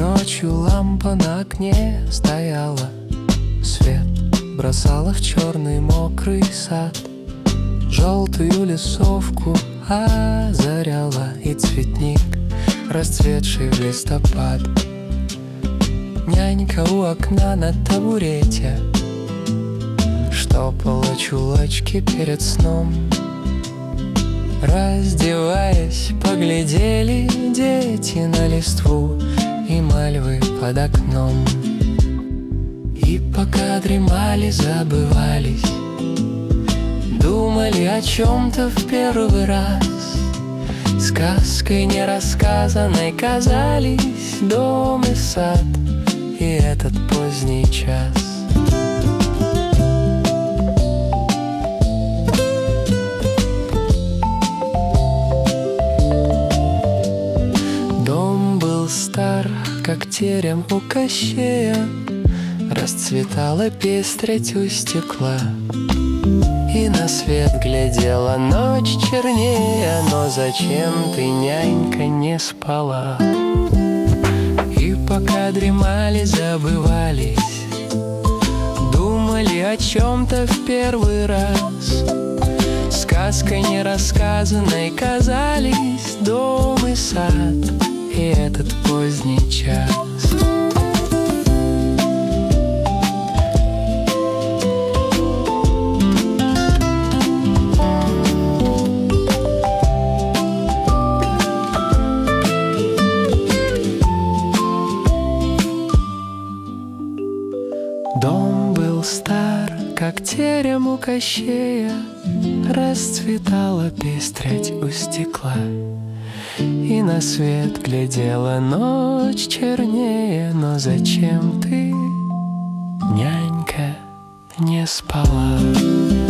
Ночью лампа на окне стояла, свет бросала в черный мокрый сад. Желтую лесовку озаряла и цветник, расцветший в листопад. Нянька у окна на табурете штопала чулочки перед сном. Раздеваясь, поглядели дети на листву и мальвы под окном. И пока дремали, забывались, думали о чем-то в первый раз. Сказкой нерассказанной казались дом и сад и этот поздний час. Дом был стар, как терем у Кощея, расцветала пестрить у стекла. И на свет глядела ночь чернее, но зачем ты, нянька, не спала? И пока дремали, забывались, думали о чем-то в первый раз. Сказкой нерассказанной казались дом и сад и этот поздний час. Дом был стар, как терем у Кощея, расцветала пестрять у стекла. И на свет глядела ночь чернее, но зачем ты, нянька, не спала?